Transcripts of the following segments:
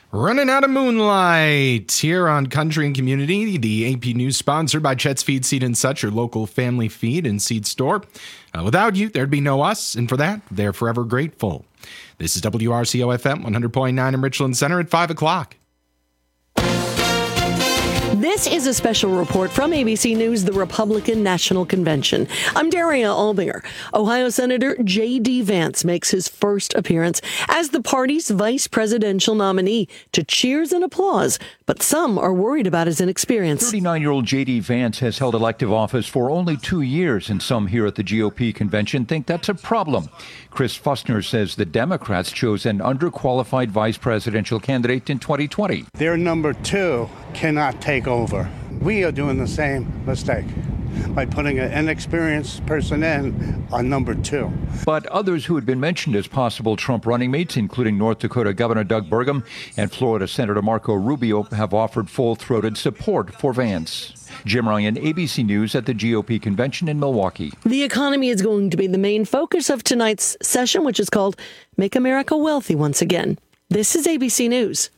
Running out of moonlight here on Country and Community, the AP News sponsored by Chet's Feed, Seed and Such, your local family feed and seed store. Without you, there'd be no us, and for that, they're forever grateful. This is WRCO FM 100.9 in Richland Center at 5 o'clock. This is a special report from ABC News, the Republican National Convention. I'm Daria Albinger. Ohio Senator J.D. Vance makes his first appearance as the party's vice presidential nominee to cheers and applause, but some are worried about his inexperience. 39-year-old J.D. Vance has held elective office for only 2 years, and some here at the GOP convention think that's a problem. Chris Fussner says the Democrats chose an underqualified vice presidential candidate in 2020. Their number two cannot take over. We are doing the same mistake by putting an inexperienced person in on number two. But others who had been mentioned as possible Trump running mates, including North Dakota Governor Doug Burgum and Florida Senator Marco Rubio, have offered full-throated support for Vance. Jim Ryan, ABC News at the GOP convention in Milwaukee. The economy is going to be the main focus of tonight's session, which is called Make America Wealthy Once Again. This is ABC News.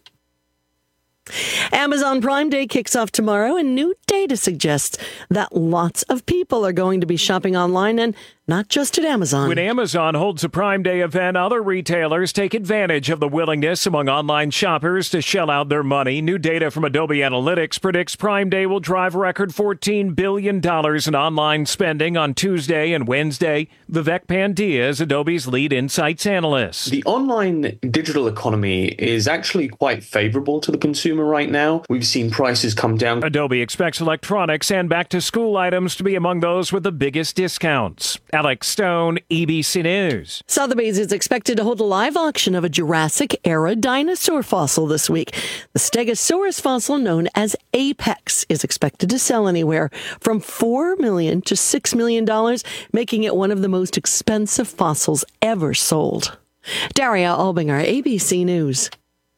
Amazon Prime Day kicks off tomorrow, and new data suggests that lots of people are going to be shopping online, and not just at Amazon. When Amazon holds a Prime Day event, other retailers take advantage of the willingness among online shoppers to shell out their money. New data from Adobe Analytics predicts Prime Day will drive a record $14 billion in online spending on Tuesday and Wednesday. Vivek Pandya is Adobe's lead insights analyst. The online digital economy is actually quite favorable to the consumer right now. We've seen prices come down. Adobe expects electronics and back-to-school items to be among those with the biggest discounts. Alex Stone, ABC News. Sotheby's is expected to hold a live auction of a Jurassic-era dinosaur fossil this week. The Stegosaurus fossil, known as Apex, is expected to sell anywhere from $4 million to $6 million, making it one of the most expensive fossils ever sold. Daria Albinger, ABC News.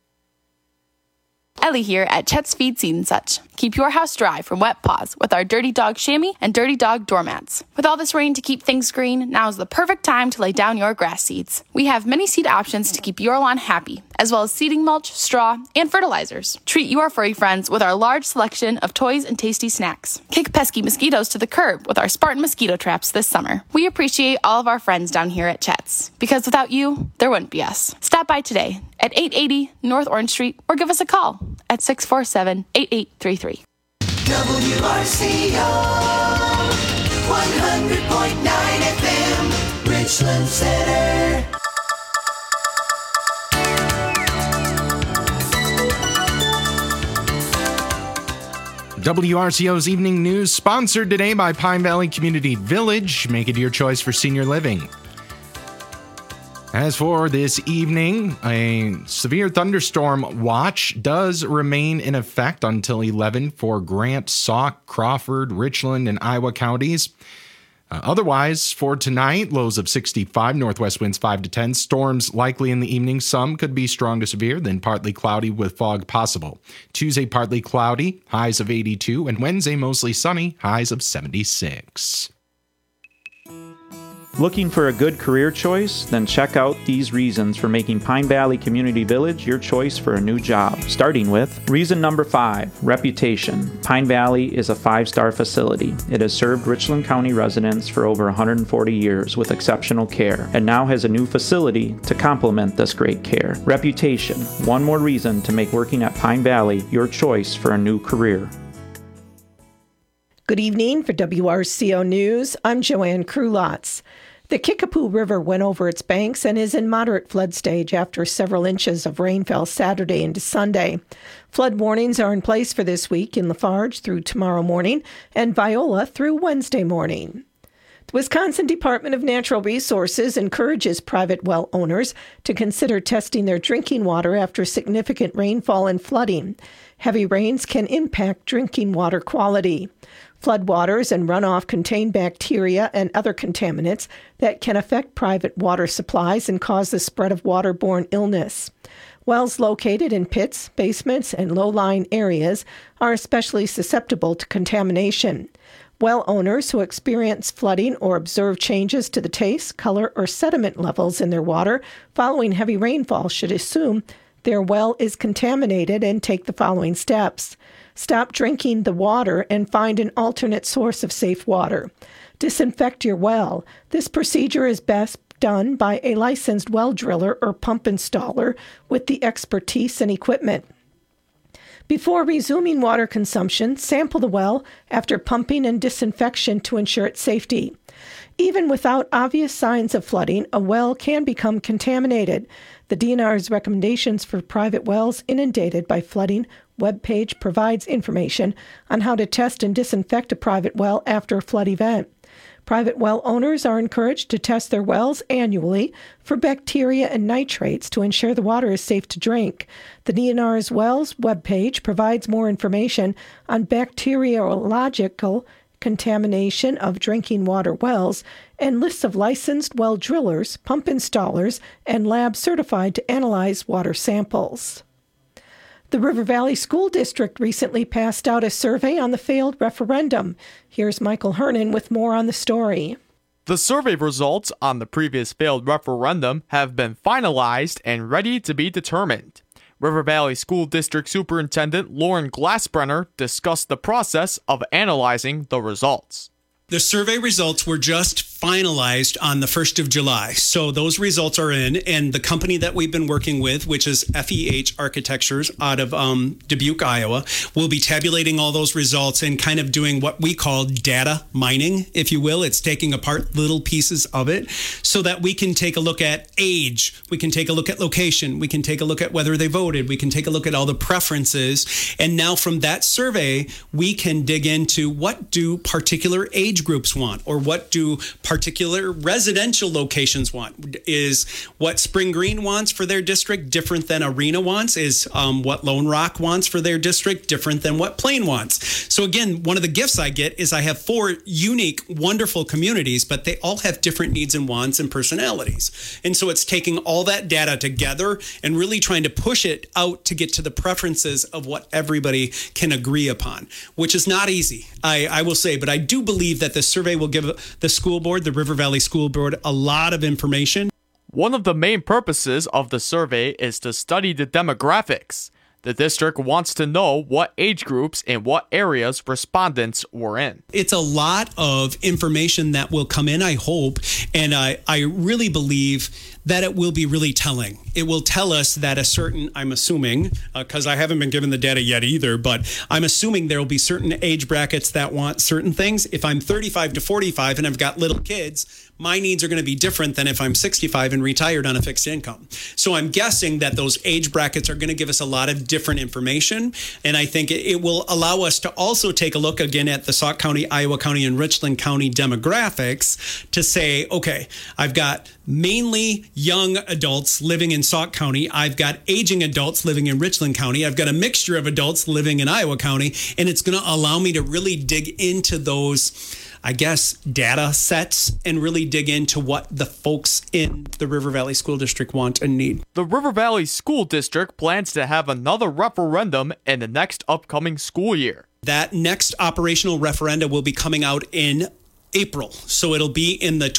Ellie here at Chet's Feed, Seed and Such. Keep your house dry from wet paws with our Dirty Dog chamois and Dirty Dog doormats. With all this rain to keep things green, now is the perfect time to lay down your grass seeds. We have many seed options to keep your lawn happy, as well as seeding mulch, straw, and fertilizers. Treat your furry friends with our large selection of toys and tasty snacks. Kick pesky mosquitoes to the curb with our Spartan mosquito traps this summer. We appreciate all of our friends down here at Chet's, because without you, there wouldn't be us. Stop by today at 880 North Orange Street or give us a call at 647-8833. WRCO 100.9 FM, Richland Center. WRCO's Evening News, sponsored today by Pine Valley Community Village. Make it your choice for senior living. As for this evening, a severe thunderstorm watch does remain in effect until 11 for Grant, Sauk, Crawford, Richland, and Iowa counties. Otherwise, for tonight, lows of 65, northwest winds 5 to 10. Storms likely in the evening. Some could be strong to severe, then partly cloudy with fog possible. Tuesday, partly cloudy, highs of 82, and Wednesday, mostly sunny, highs of 76. Looking for a good career choice? Then check out these reasons for making Pine Valley Community Village your choice for a new job. Starting with reason number 5, reputation. Pine Valley is a 5-star facility. It has served Richland County residents for over 140 years with exceptional care, and now has a new facility to complement this great care. Reputation. One more reason to make working at Pine Valley your choice for a new career. Good evening. For WRCO News, I'm Joanne Krulotz. The Kickapoo River went over its banks and is in moderate flood stage after several inches of rain fell Saturday into Sunday. Flood warnings are in place for this week in Lafarge through tomorrow morning and Viola through Wednesday morning. The Wisconsin Department of Natural Resources encourages private well owners to consider testing their drinking water after significant rainfall and flooding. Heavy rains can impact drinking water quality. Floodwaters and runoff contain bacteria and other contaminants that can affect private water supplies and cause the spread of waterborne illness. Wells located in pits, basements, and low-lying areas are especially susceptible to contamination. Well owners who experience flooding or observe changes to the taste, color, or sediment levels in their water following heavy rainfall should assume their well is contaminated and take the following steps. Stop drinking the water and find an alternate source of safe water. Disinfect your well. This procedure is best done by a licensed well driller or pump installer with the expertise and equipment. Before resuming water consumption, sample the well after pumping and disinfection to ensure its safety. Even without obvious signs of flooding, a well can become contaminated. The DNR's recommendations for private wells inundated by flooding webpage provides information on how to test and disinfect a private well after a flood event. Private well owners are encouraged to test their wells annually for bacteria and nitrates to ensure the water is safe to drink. The DNR's Wells webpage provides more information on bacteriological contamination of drinking water wells and lists of licensed well drillers, pump installers, and labs certified to analyze water samples. The River Valley School District recently passed out a survey on the failed referendum. Here's Michael Hernan with more on the story. The survey results on the previous failed referendum have been finalized and ready to be determined. River Valley School District Superintendent Lauren Glassbrenner discussed the process of analyzing the results. The survey results were just finalized on the 1st of July. So those results are in, and the company that we've been working with, which is FEH Architectures out of Dubuque, Iowa, will be tabulating all those results and kind of doing what we call data mining, if you will. It's taking apart little pieces of it so that we can take a look at age, we can take a look at location, we can take a look at whether they voted, we can take a look at all the preferences. And now from that survey, we can dig into what do particular age groups want, or what do particular residential locations want. Is what Spring Green wants for their district different than Arena wants? Is what Lone Rock wants for their district different than what Plain wants? So again, one of the gifts I get is I have 4 unique, wonderful communities, but they all have different needs and wants and personalities. And so it's taking all that data together and really trying to push it out to get to the preferences of what everybody can agree upon, which is not easy, I will say. But I do believe that the survey will give the school board, the River Valley School Board, a lot of information. One of the main purposes of the survey is to study the demographics. The district wants to know what age groups and what areas respondents were in. It's a lot of information that will come in, I hope, and I really believe that it will be really telling. It will tell us that a certain, I'm assuming, because I haven't been given the data yet either, but I'm assuming there will be certain age brackets that want certain things. If I'm 35 to 45 and I've got little kids, my needs are going to be different than if I'm 65 and retired on a fixed income. So I'm guessing that those age brackets are going to give us a lot of different information. And I think it will allow us to also take a look again at the Sauk County, Iowa County, and Richland County demographics to say, okay, I've got mainly young adults living in Sauk County. I've got aging adults living in Richland County. I've got a mixture of adults living in Iowa County. And it's going to allow me to really dig into those, I guess, data sets and really dig into what the folks in the River Valley School District want and need. The River Valley School District plans to have another referendum in the next upcoming school year. That next operational referenda will be coming out in April. So it'll be in the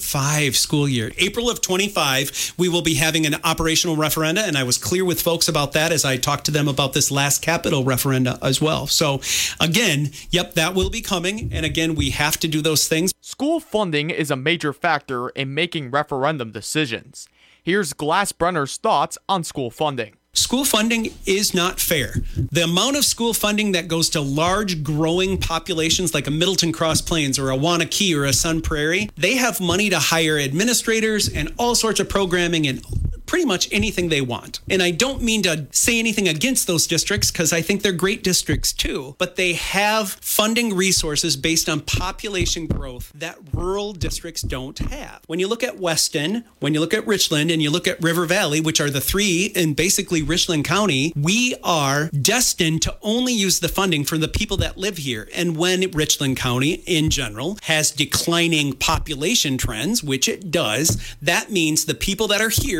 25 school year. April of 25, we will be having an operational referenda. And I was clear with folks about that as I talked to them about this last capital referenda as well. So again, yep, that will be coming. And again, we have to do those things. School funding is a major factor in making referendum decisions. Here's Glassbrenner's thoughts on school funding. School funding is not fair. The amount of school funding that goes to large growing populations like a Middleton Cross Plains or a Wanakee or a Sun Prairie, they have money to hire administrators and all sorts of programming and pretty much anything they want. And I don't mean to say anything against those districts because I think they're great districts too, but they have funding resources based on population growth that rural districts don't have. When you look at Weston, when you look at Richland, and you look at River Valley, which are the 3 in basically Richland County, we are destined to only use the funding for the people that live here. And when Richland County in general has declining population trends, which it does, that means the people that are here, you and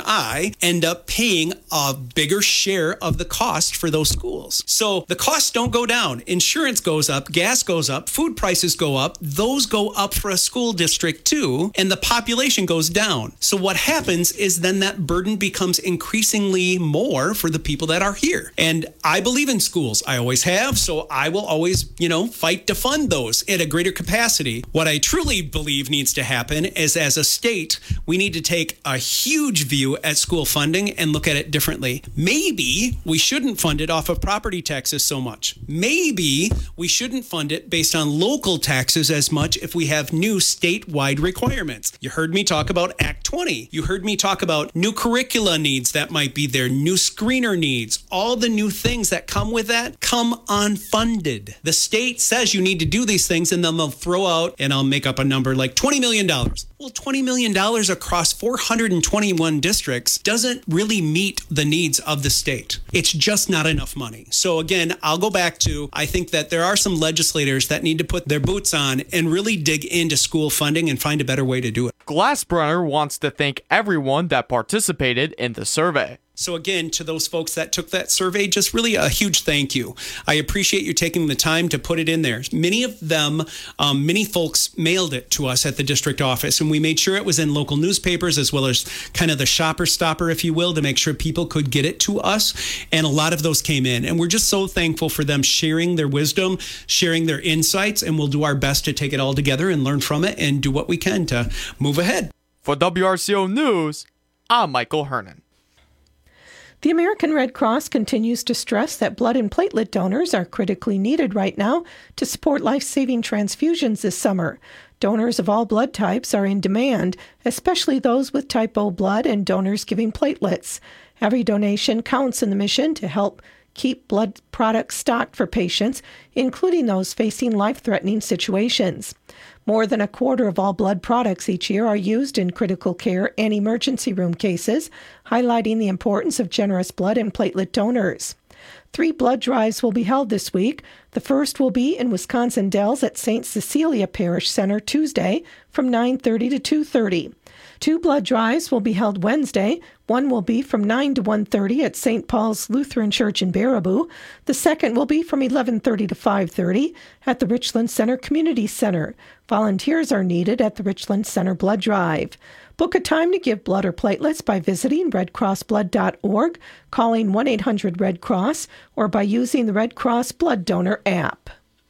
I end up paying a bigger share of the cost for those schools. So the costs don't go down. Insurance goes up, gas goes up, food prices go up. Those go up for a school district too, and the population goes down. So what happens is then that burden becomes increasingly more for the people that are here. And I believe in schools. I always have, so I will always, fight to fund those at a greater capacity. What I truly believe needs to happen is, as a state, we need to take a huge view at school funding and look at it differently. Maybe we shouldn't fund it off of property taxes so much. Maybe we shouldn't fund it based on local taxes as much if we have new statewide requirements. You heard me talk about Act 20. You heard me talk about new curricula needs that might be there, new screener needs. All the new things that come with that come unfunded. The state says you need to do these things, and then they'll throw out, and I'll make up a number like $20 million. Well, $20 million across 421 districts doesn't really meet the needs of the state. It's just not enough money. So again, I'll go back to, I think that there are some legislators that need to put their boots on and really dig into school funding and find a better way to do it. Glassbrenner wants to thank everyone that participated in the survey. So again, to those folks that took that survey, just really a huge thank you. I appreciate you taking the time to put it in there. Many of them, many folks mailed it to us at the district office, and we made sure it was in local newspapers as well as kind of the shopper stopper, if you will, to make sure people could get it to us. And a lot of those came in, and we're just so thankful for them sharing their wisdom, sharing their insights, and we'll do our best to take it all together and learn from it and do what we can to move ahead. For WRCO News, I'm Michael Hernan. The American Red Cross continues to stress that blood and platelet donors are critically needed right now to support life-saving transfusions this summer. Donors of all blood types are in demand, especially those with type O blood and donors giving platelets. Every donation counts in the mission to help keep blood products stocked for patients, including those facing life-threatening situations. More than a quarter of all blood products each year are used in critical care and emergency room cases, highlighting the importance of generous blood and platelet donors. 3 blood drives will be held this week. The first will be in Wisconsin Dells at St. Cecilia Parish Center Tuesday from 9:30 to 2:30. 2 blood drives will be held Wednesday. One will be from 9 to 1:30 at St. Paul's Lutheran Church in Baraboo. The second will be from 11:30 to 5:30 at the Richland Center Community Center. Volunteers are needed at the Richland Center Blood Drive. Book a time to give blood or platelets by visiting redcrossblood.org, calling 1-800-RED-CROSS, or by using the Red Cross Blood Donor app.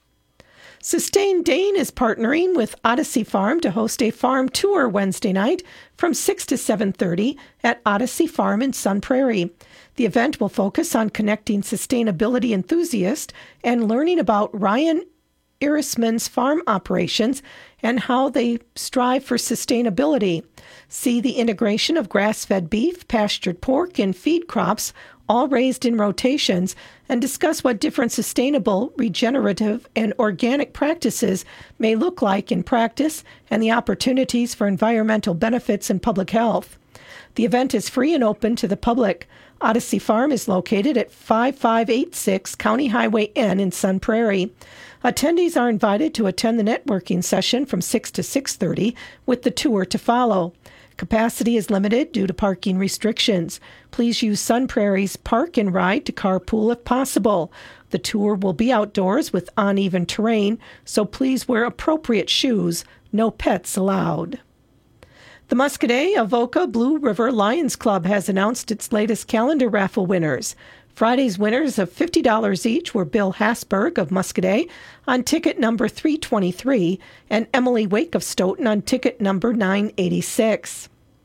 Sustain Dane is partnering with Odyssey Farm to host a farm tour Wednesday night from 6 to 7:30 at Odyssey Farm in Sun Prairie. The event will focus on connecting sustainability enthusiasts and learning about Ryan Irisman's farm operations and how they strive for sustainability. See the integration of grass-fed beef, pastured pork, and feed crops, all raised in rotations, and discuss what different sustainable, regenerative, and organic practices may look like in practice and the opportunities for environmental benefits and public health. The event is free and open to the public. Odyssey Farm is located at 5586 County Highway N in Sun Prairie. Attendees are invited to attend the networking session from 6 to 6:30 with the tour to follow. Capacity is limited due to parking restrictions. Please use Sun Prairie's Park and Ride to carpool if possible. The tour will be outdoors with uneven terrain, so please wear appropriate shoes. No pets allowed. The Muscadet Avoca Blue River Lions Club has announced its latest calendar raffle winners. Friday's winners of $50 each were Bill Hasberg of Muscadet on ticket number 323 and Emily Wake of Stoughton on ticket number 986.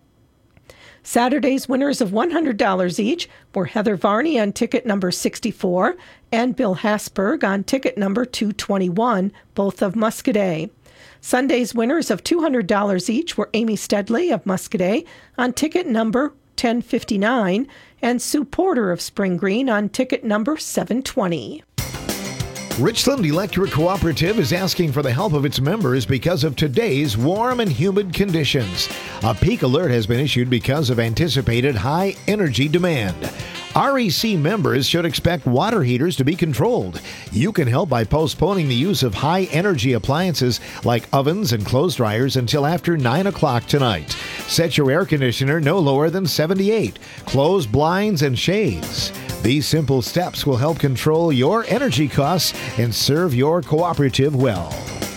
Saturday's winners of $100 each were Heather Varney on ticket number 64 and Bill Hasberg on ticket number 221, both of Muscadet. Sunday's winners of $200 each were Amy Steadley of Muscadet on ticket number 1059 and Sue Porter of Spring Green on ticket number 720. Richland Electric Cooperative is asking for the help of its members because of today's warm and humid conditions. A peak alert has been issued because of anticipated high energy demand. REC members should expect water heaters to be controlled. You can help by postponing the use of high-energy appliances like ovens and clothes dryers until after 9 o'clock tonight. Set your air conditioner no lower than 78. Close blinds and shades. These simple steps will help control your energy costs and serve your cooperative well.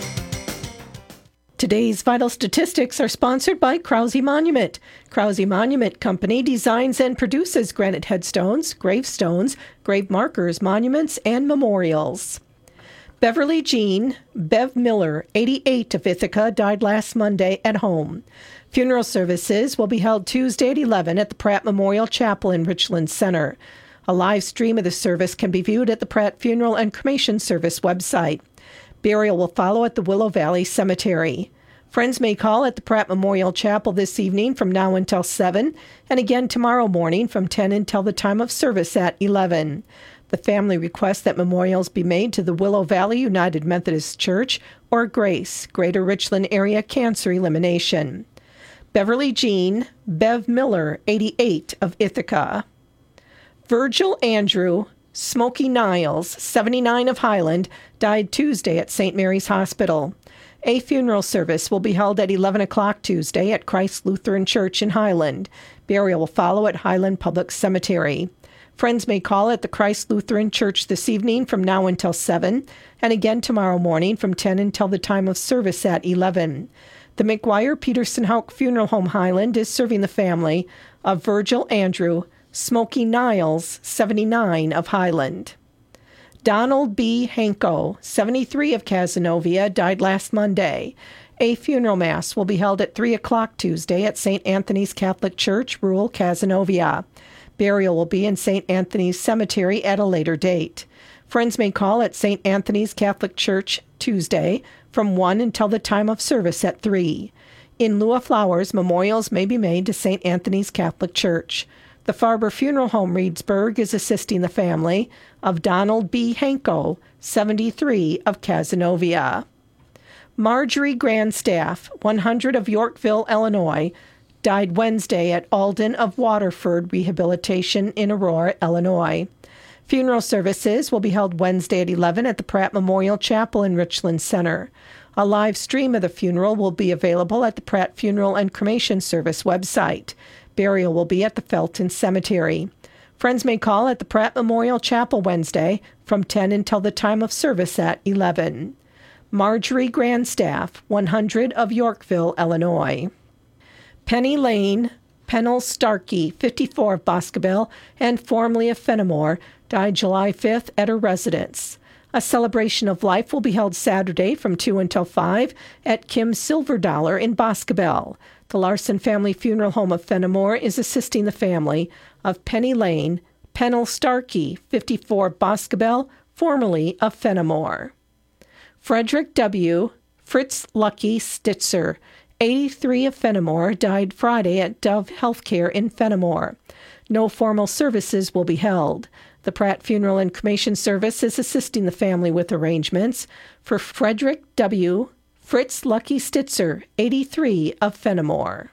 Today's vital statistics are sponsored by Krause Monument. Krause Monument Company designs and produces granite headstones, gravestones, grave markers, monuments, and memorials. Beverly Jean Bev Miller, 88, of Ithaca, died last Monday at home. Funeral services will be held Tuesday at 11 at the Pratt Memorial Chapel in Richland Center. A live stream of the service can be viewed at the Pratt Funeral and Cremation Service website. Burial will follow at the Willow Valley Cemetery. Friends may call at the Pratt Memorial Chapel this evening from now until 7, and again tomorrow morning from 10 until the time of service at 11. The family requests that memorials be made to the Willow Valley United Methodist Church or GRACE, Greater Richland Area Cancer Elimination. Beverly Jean Bev Miller, 88, of Ithaca. Virgil Andrew Smoky Niles, 79, of Highland, died Tuesday at St. Mary's Hospital. A funeral service will be held at 11 o'clock Tuesday at Christ Lutheran Church in Highland. Burial will follow at Highland Public Cemetery. Friends may call at the Christ Lutheran Church this evening from now until 7, and again tomorrow morning from 10 until the time of service at 11. The McGuire Peterson Houck Funeral Home Highland is serving the family of Virgil Andrew Smoky Niles, 79, of Highland. Donald B. Hanko, 73, of Cazenovia, died last Monday. A funeral mass will be held at 3 o'clock Tuesday at St. Anthony's Catholic Church, rural Cazenovia. Burial will be in St. Anthony's Cemetery at a later date. Friends may call at St. Anthony's Catholic Church Tuesday from 1 until the time of service at 3. In lieu of flowers, memorials may be made to St. Anthony's Catholic Church. The Farber Funeral Home Reedsburg is assisting the family of Donald B. Hanko, 73, of Cazenovia. Marjorie Grandstaff, 100, of Yorkville, Illinois, died Wednesday at Alden of Waterford Rehabilitation in Aurora, Illinois. Funeral services will be held Wednesday at 11 at the Pratt Memorial Chapel in Richland Center. A live stream of the funeral will be available at the Pratt Funeral and Cremation Service website. Burial will be at the Felton Cemetery. Friends may call at the Pratt Memorial Chapel Wednesday from 10 until the time of service at 11. Marjorie Grandstaff, 100, of Yorkville, Illinois. Penny Lane Pennell Starkey, 54, of Boscobel and formerly of Fenimore, died July 5th at her residence. A celebration of life will be held Saturday from 2 until 5 at Kim's Silver Dollar in Boscobel. The Larson Family Funeral Home of Fenimore is assisting the family of Penny Lane Pennell Starkey, 54, Boscobel, formerly of Fenimore. Frederick W. Fritz Lucky Stitzer, 83, of Fenimore, died Friday at Dove Healthcare in Fenimore. No formal services will be held. The Pratt Funeral and Cremation Service is assisting the family with arrangements for Frederick W. Fritz Lucky Stitzer, 83, of Fenimore.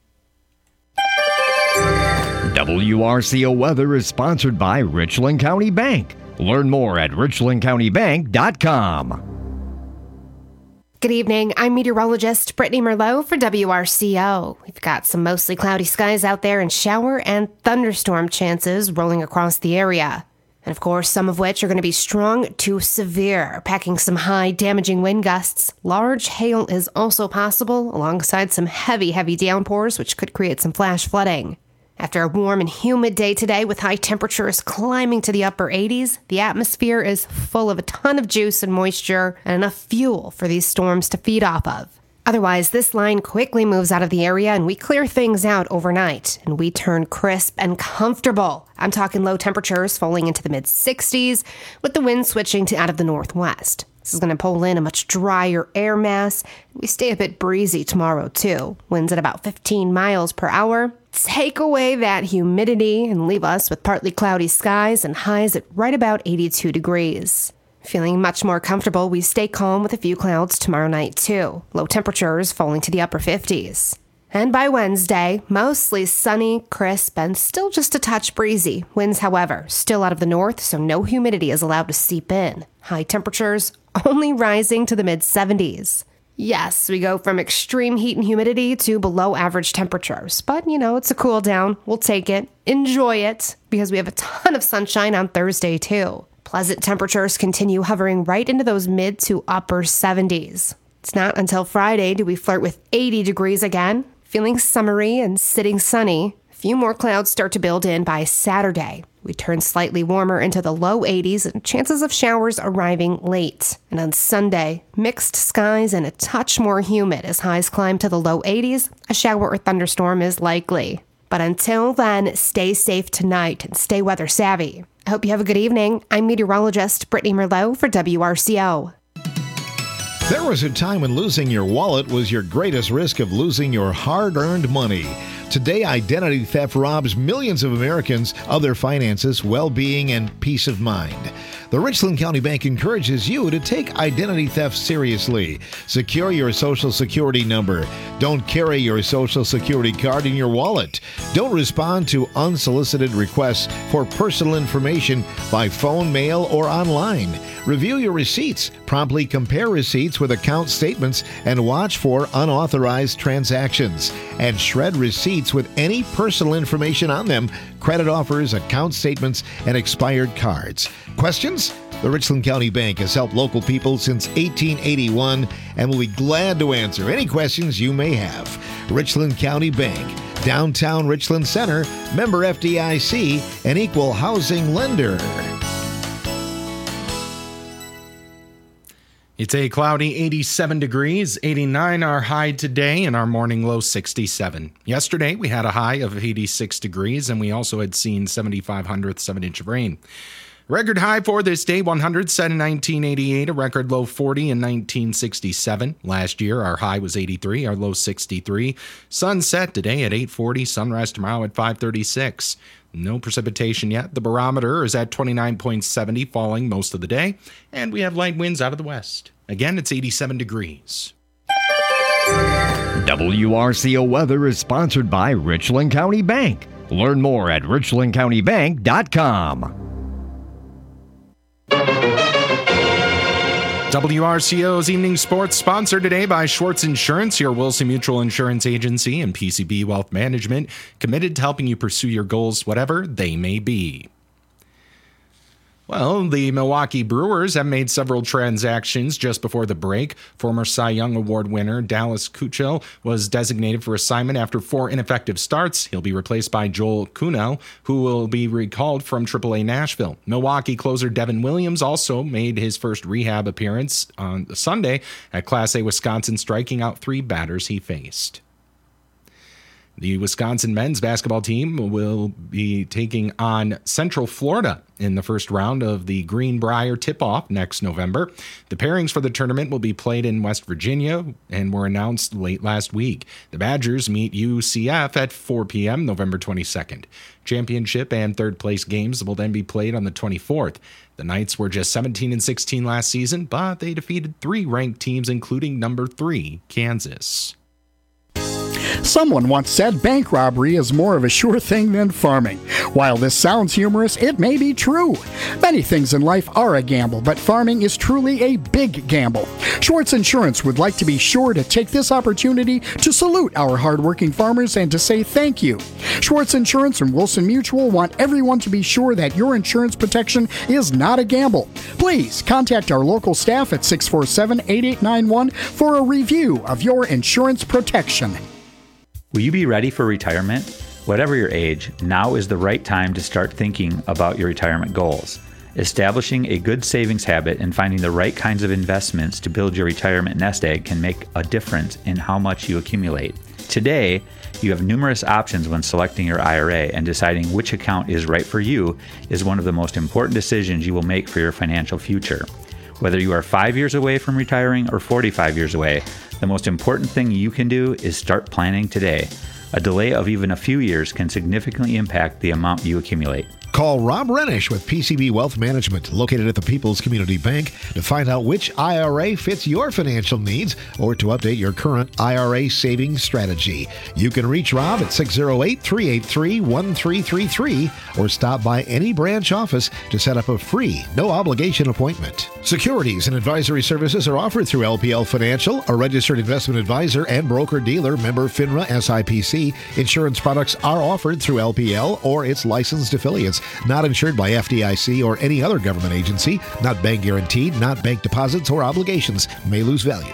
WRCO Weather is sponsored by Richland County Bank. Learn more at richlandcountybank.com. Good evening. I'm meteorologist Brittany Merlot for WRCO. We've got some mostly cloudy skies out there and shower and thunderstorm chances rolling across the area. And of course, some of which are going to be strong to severe, packing some high, damaging wind gusts. Large hail is also possible, alongside some heavy downpours, which could create some flash flooding. After a warm and humid day today with high temperatures climbing to the upper 80s, the atmosphere is full of a ton of juice and moisture and enough fuel for these storms to feed off of. Otherwise, this line quickly moves out of the area and we clear things out overnight and we turn crisp and comfortable. I'm talking low temperatures falling into the mid-60s with the wind switching to out of the northwest. This is going to pull in a much drier air mass. We stay a bit breezy tomorrow, too. Winds at about 15 miles per hour. Take away that humidity and leave us with partly cloudy skies and highs at right about 82 degrees. Feeling much more comfortable, we stay calm with a few clouds tomorrow night, too. Low temperatures falling to the upper 50s. And by Wednesday, mostly sunny, crisp, and still just a touch breezy. Winds, however, still out of the north, so no humidity is allowed to seep in. High temperatures only rising to the mid-70s. Yes, we go from extreme heat and humidity to below average temperatures. But, it's a cool down. We'll take it. Enjoy it, because we have a ton of sunshine on Thursday, too. Pleasant temperatures continue hovering right into those mid to upper 70s. It's not until Friday do we flirt with 80 degrees again, feeling summery and sitting sunny. A few more clouds start to build in by Saturday. We turn slightly warmer into the low 80s and chances of showers arriving late. And on Sunday, mixed skies and a touch more humid as highs climb to the low 80s. A shower or thunderstorm is likely. But until then, stay safe tonight and stay weather savvy. I hope you have a good evening. I'm meteorologist Brittany Merlot for WRCO. There was a time when losing your wallet was your greatest risk of losing your hard-earned money. Today, identity theft robs millions of Americans of their finances, well-being, and peace of mind. The Richland County Bank encourages you to take identity theft seriously. Secure your Social Security number. Don't carry your Social Security card in your wallet. Don't respond to unsolicited requests for personal information by phone, mail, or online. Review your receipts. Promptly compare receipts with account statements and watch for unauthorized transactions. And shred receipts with any personal information on them, credit offers, account statements, and expired cards. Questions? The Richland County Bank has helped local people since 1881 and will be glad to answer any questions you may have. Richland County Bank, downtown Richland Center, member FDIC, an equal housing lender. It's a cloudy 87 degrees, 89 our high today, and our morning low 67. Yesterday, we had a high of 86 degrees, and we also had seen 7,500ths of an inch of rain. Record high for this day, 100, set in 1988, a record low 40 in 1967. Last year, our high was 83, our low 63. Sunset today at 8:40, sunrise tomorrow at 5:36. No precipitation yet. The barometer is at 29.70, falling most of the day, and we have light winds out of the west. Again, it's 87 degrees. WRCO weather is sponsored by Richland County Bank. Learn more at richlandcountybank.com. WRCO's Evening Sports sponsored today by Schwartz Insurance, your Wilson Mutual Insurance Agency, and PCB Wealth Management, committed to helping you pursue your goals, whatever they may be. Well, the Milwaukee Brewers have made several transactions just before the break. Former Cy Young Award winner Dallas Keuchel was designated for assignment after 4 ineffective starts. He'll be replaced by Joel Kuhnel, who will be recalled from AAA Nashville. Milwaukee closer Devin Williams also made his first rehab appearance on Sunday at Class A Wisconsin, striking out 3 batters he faced. The Wisconsin men's basketball team will be taking on Central Florida in the first round of the Greenbrier tip-off next November. The pairings for the tournament will be played in West Virginia and were announced late last week. The Badgers meet UCF at 4 p.m. November 22nd. Championship and third-place games will then be played on the 24th. The Knights were just 17-16 last season, but they defeated 3 ranked teams, including number 3, Kansas. Someone once said bank robbery is more of a sure thing than farming. While this sounds humorous, it may be true. Many things in life are a gamble, but farming is truly a big gamble. Schwartz Insurance would like to be sure to take this opportunity to salute our hardworking farmers and to say thank you. Schwartz Insurance and Wilson Mutual want everyone to be sure that your insurance protection is not a gamble. Please contact our local staff at 647-8891 for a review of your insurance protection. Will you be ready for retirement? Whatever your age, now is the right time to start thinking about your retirement goals. Establishing a good savings habit and finding the right kinds of investments to build your retirement nest egg can make a difference in how much you accumulate. Today, you have numerous options when selecting your IRA, and deciding which account is right for you is one of the most important decisions you will make for your financial future. Whether you are 5 years away from retiring or 45 years away, the most important thing you can do is start planning today. A delay of even a few years can significantly impact the amount you accumulate. Call Rob Renish with PCB Wealth Management, located at the People's Community Bank, to find out which IRA fits your financial needs or to update your current IRA savings strategy. You can reach Rob at 608-383-1333 or stop by any branch office to set up a free, no-obligation appointment. Securities and advisory services are offered through LPL Financial, a registered investment advisor and broker-dealer, member FINRA SIPC. Insurance products are offered through LPL or its licensed affiliates. Not insured by FDIC or any other government agency. Not bank guaranteed, not bank deposits or obligations. May lose value.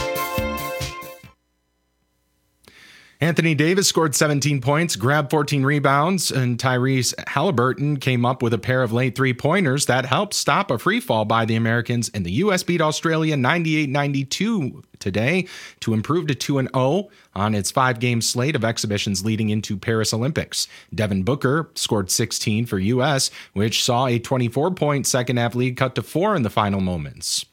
Anthony Davis scored 17 points, grabbed 14 rebounds, and Tyrese Halliburton came up with a pair of late three-pointers that helped stop a free fall by the Americans, and the U.S. beat Australia 98-92 today to improve to 2-0 on its 5-game slate of exhibitions leading into Paris Olympics. Devin Booker scored 16 for U.S., which saw a 24-point second-half lead cut to 4 in the final moments.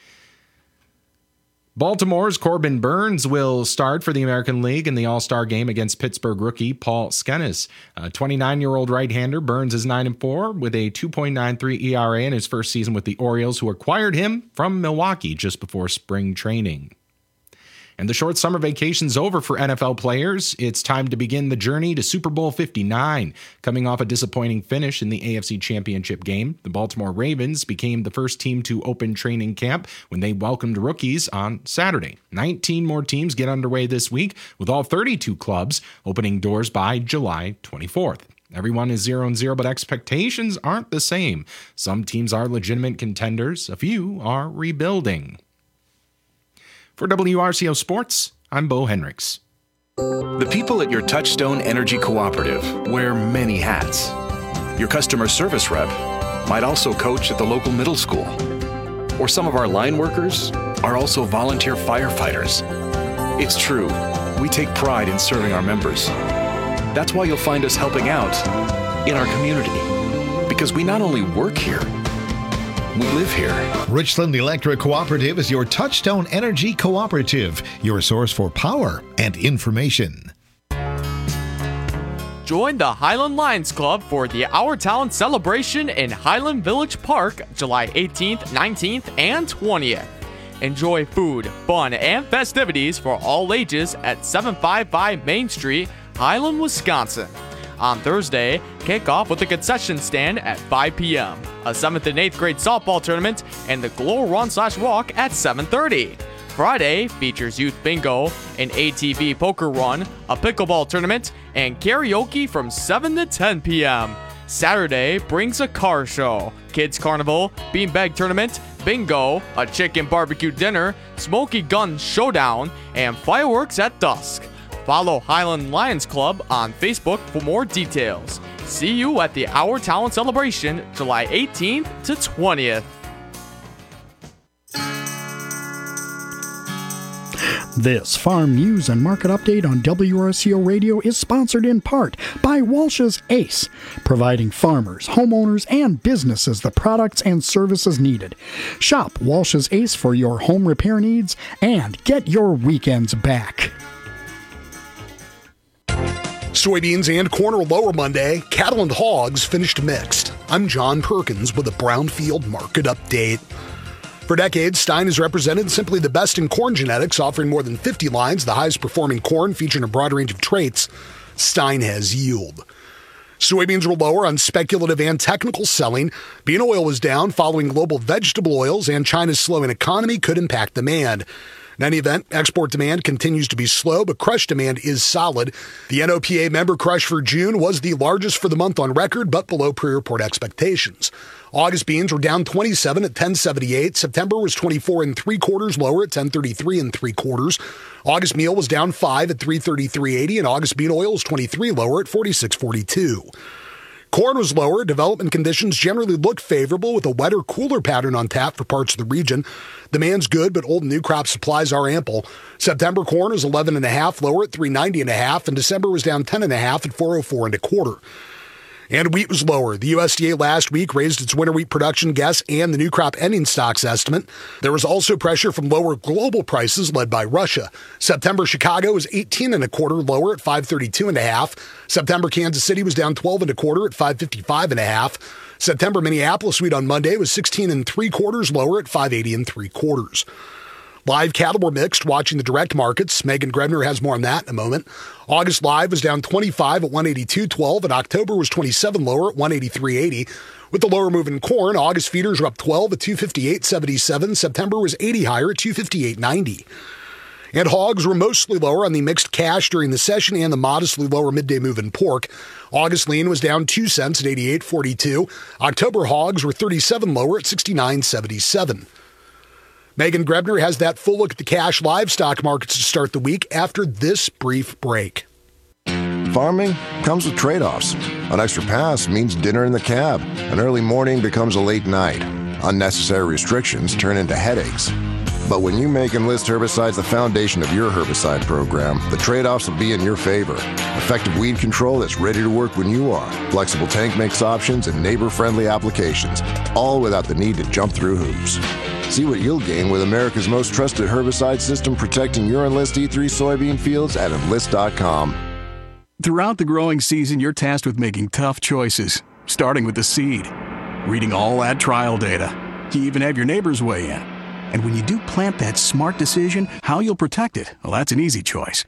Baltimore's Corbin Burns will start for the American League in the All-Star game against Pittsburgh rookie Paul Skenes. A 29-year-old right-hander, Burns is 9-4 with a 2.93 ERA in his first season with the Orioles, who acquired him from Milwaukee just before spring training. And the short summer vacation's over for NFL players. It's time to begin the journey to Super Bowl 59. Coming off a disappointing finish in the AFC Championship game, the Baltimore Ravens became the first team to open training camp when they welcomed rookies on Saturday. 19 more teams get underway this week, with all 32 clubs opening doors by July 24th. Everyone is 0-0, but expectations aren't the same. Some teams are legitimate contenders. A few are rebuilding. For WRCO Sports, I'm Bo Henricks. The people at your Touchstone Energy Cooperative wear many hats. Your customer service rep might also coach at the local middle school. Or some of our line workers are also volunteer firefighters. It's true, we take pride in serving our members. That's why you'll find us helping out in our community. Because we not only work here, we live here. Richland Electric Cooperative is your Touchstone Energy Cooperative, your source for power and information. Join the Highland Lions Club for the Our Town celebration in Highland Village Park, July 18th, 19th, and 20th. Enjoy food, fun, and festivities for all ages at 755 Main Street, Highland, Wisconsin. On Thursday, kick off with a concession stand at 5 p.m., a 7th and 8th grade softball tournament, and the Glow Run/Walk at 7:30. Friday features youth bingo, an ATV poker run, a pickleball tournament, and karaoke from 7 to 10 p.m. Saturday brings a car show, kids carnival, beanbag tournament, bingo, a chicken barbecue dinner, smoky gun showdown, and fireworks at dusk. Follow Highland Lions Club on Facebook for more details. See you at the Our Town celebration, July 18th to 20th. This farm news and market update on WRCO Radio is sponsored in part by Walsh's Ace, providing farmers, homeowners, and businesses the products and services needed. Shop Walsh's Ace for your home repair needs and get your weekends back. Soybeans and corn are lower Monday. Cattle and hogs finished mixed. I'm John Perkins with a Brownfield market update. For decades, Stein has represented simply the best in corn genetics, offering more than 50 lines, the highest performing corn featuring a broad range of traits. Stein has yield. Soybeans were lower on speculative and technical selling. Bean oil was down following global vegetable oils, and China's slowing economy could impact demand. In any event, export demand continues to be slow, but crush demand is solid. The NOPA member crush for June was the largest for the month on record, but below pre-report expectations. August beans were down 27 at 1078. September was 24 3/4 lower at 1033 3/4. August meal was down 5 at 333.80, and August bean oil was 23 lower at 46.42. Corn was lower. Development conditions generally look favorable with a wetter, cooler pattern on tap for parts of the region. Demand's good, but old and new crop supplies are ample. September corn was 11.5 lower at 390.5, and December was down 10.5 at 404 1/4. And wheat was lower. The USDA last week raised its winter wheat production guess and the new crop ending stocks estimate. There was also pressure from lower global prices led by Russia. September Chicago was 18.25 lower at 532.5. September Kansas City was down 12.25 at 555.5. September Minneapolis wheat on Monday was 16.75 lower at 580.75. Live cattle were mixed, watching the direct markets. Megan Grebner has more on that in a moment. August live was down 25 at 182.12, and October was 27 lower at 183.80. With the lower move in corn, August feeders were up 12 at 258.77. September was 80 higher at 258.90. And hogs were mostly lower on the mixed cash during the session and the modestly lower midday move in pork. August lean was down 2 cents at 88.42. October hogs were 37 lower at 69.77. Megan Grebner has that full look at the cash livestock markets to start the week after this brief break. Farming comes with trade-offs. An extra pass means dinner in the cab. An early morning becomes a late night. Unnecessary restrictions turn into headaches. But when you make Enlist herbicides the foundation of your herbicide program, the trade-offs will be in your favor. Effective weed control that's ready to work when you are. Flexible tank mix options and neighbor-friendly applications, all without the need to jump through hoops. See what you'll gain with America's most trusted herbicide system protecting your Enlist E3 soybean fields at Enlist.com. Throughout the growing season, you're tasked with making tough choices, starting with the seed, reading all that trial data. You even have your neighbors weigh in. And when you do plant that smart decision, how you'll protect it, well, that's an easy choice.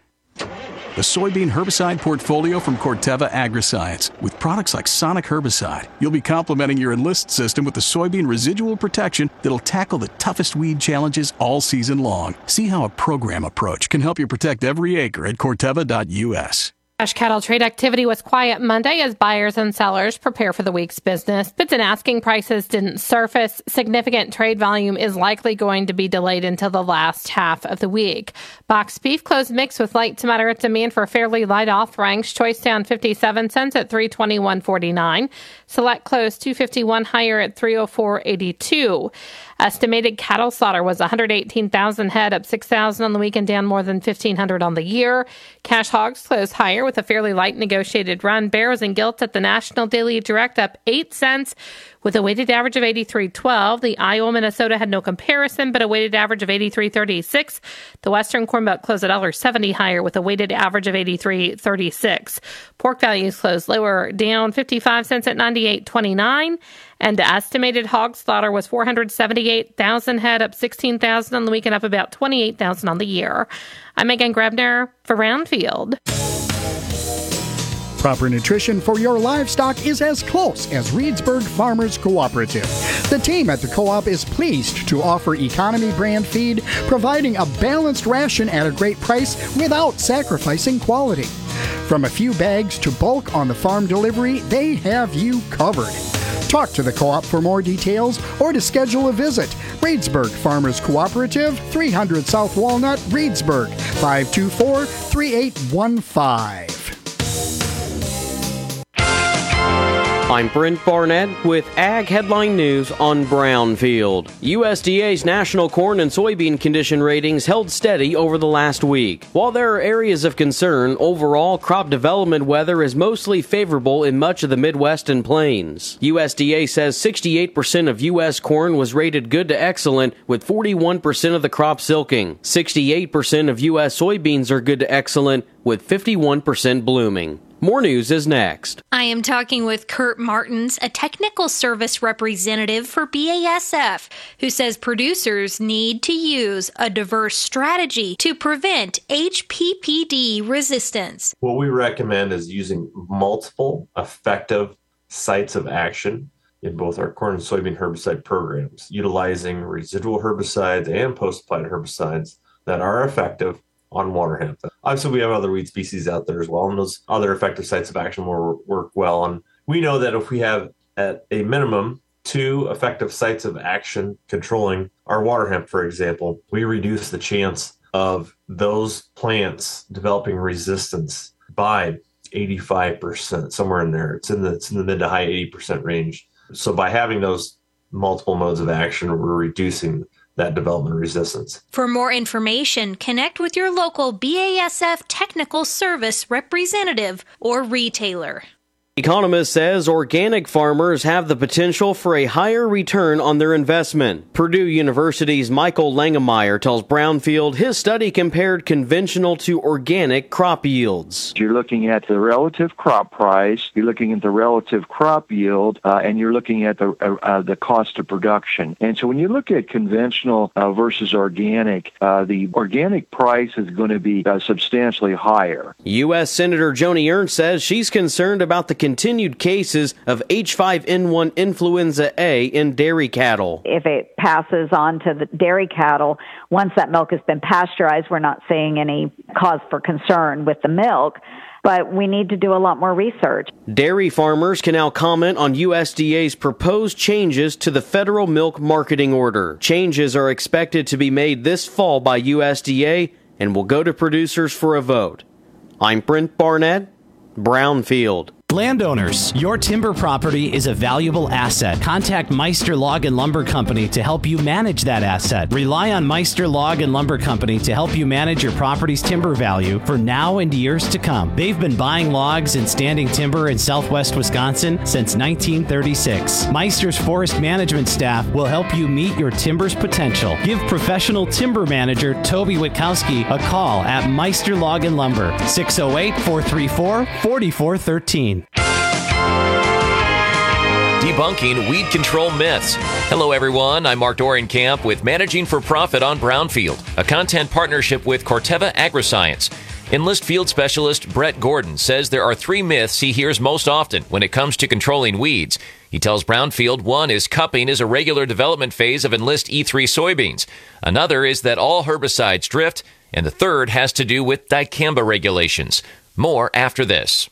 The soybean herbicide portfolio from Corteva Agriscience. With products like Sonic Herbicide, you'll be complementing your Enlist system with the soybean residual protection that'll tackle the toughest weed challenges all season long. See how a program approach can help you protect every acre at Corteva.us. Cash cattle trade activity was quiet Monday as buyers and sellers prepare for the week's business. Bids and asking prices didn't surface. Significant trade volume is likely going to be delayed until the last half of the week. Boxed beef closed mixed with light to moderate demand for fairly light off-ranks. Choice down 57 cents at $321.49. Select closed $2.51 higher at $304.82. Estimated cattle slaughter was 118,000 head, up 6,000 on the week and down more than 1,500 on the year. Cash hogs closed higher with a fairly light negotiated run. Barrows and gilts at the National Daily Direct up 8 cents with a weighted average of 83.12. The Iowa, Minnesota had no comparison, but a weighted average of 83.36. The Western Corn Belt closed $1.70 higher with a weighted average of 83.36. Pork values closed lower, down 55 cents at 98.29. And the estimated hog slaughter was 478,000 head, up 16,000 on the week and up about 28,000 on the year. I'm Megan Grebner for Roundfield. Proper nutrition for your livestock is as close as Reedsburg Farmers Cooperative. The team at the co-op is pleased to offer economy brand feed, providing a balanced ration at a great price without sacrificing quality. From a few bags to bulk on the farm delivery, they have you covered. Talk to the co-op for more details or to schedule a visit. Reedsburg Farmers Cooperative, 300 South Walnut, Reedsburg, 524-3815. I'm Brent Barnett with Ag Headline News on Brownfield. USDA's national corn and soybean condition ratings held steady over the last week. While there are areas of concern, overall crop development weather is mostly favorable in much of the Midwest and Plains. USDA says 68% of U.S. corn was rated good to excellent, with 41% of the crop silking. 68% of U.S. soybeans are good to excellent, with 51% blooming. More news is next. I am talking with Kurt Martins, a technical service representative for BASF, who says producers need to use a diverse strategy to prevent HPPD resistance. What we recommend is using multiple effective sites of action in both our corn and soybean herbicide programs, utilizing residual herbicides and post-applied herbicides that are effective on water hemp. Obviously, we have other weed species out there as well, and those other effective sites of action will work well. And we know that if we have, at a minimum, 2 effective sites of action controlling our water hemp, for example, we reduce the chance of those plants developing resistance by 85%, somewhere in there. It's in the mid to high 80% range. So by having those multiple modes of action, we're reducing that development resistance. For more information, connect with your local BASF technical service representative or retailer. Economist says organic farmers have the potential for a higher return on their investment. Purdue University's Michael Langemeyer tells Brownfield his study compared conventional to organic crop yields. You're looking at the relative crop price, you're looking at the relative crop yield, and you're looking at the cost of production. And so when you look at conventional versus organic, the organic price is going to be substantially higher. U.S. Senator Joni Ernst says she's concerned about the continued cases of H5N1 influenza A in dairy cattle. If it passes on to the dairy cattle, once that milk has been pasteurized, we're not seeing any cause for concern with the milk. But we need to do a lot more research. Dairy farmers can now comment on USDA's proposed changes to the federal milk marketing order. Changes are expected to be made this fall by USDA and will go to producers for a vote. I'm Brent Barnett, Brownfield. Landowners, your timber property is a valuable asset. Contact Meister Log and Lumber Company to help you manage that asset. Rely on Meister Log and Lumber Company to help you manage your property's timber value for now and years to come. They've been buying logs and standing timber in southwest Wisconsin since 1936. Meister's forest management staff will help you meet your timber's potential. Give professional timber manager Toby Witkowski a call at Meister Log and Lumber, 608-434-4413. Debunking weed control myths. Hello, everyone. I'm Mark Dorian-Camp with Managing for Profit on Brownfield, a content partnership with Corteva Agriscience. Enlist field specialist Brett Gordon says there are 3 myths he hears most often when it comes to controlling weeds. He tells Brownfield one is cupping is a regular development phase of Enlist E3 soybeans. Another is that all herbicides drift. And the third has to do with dicamba regulations. More after this.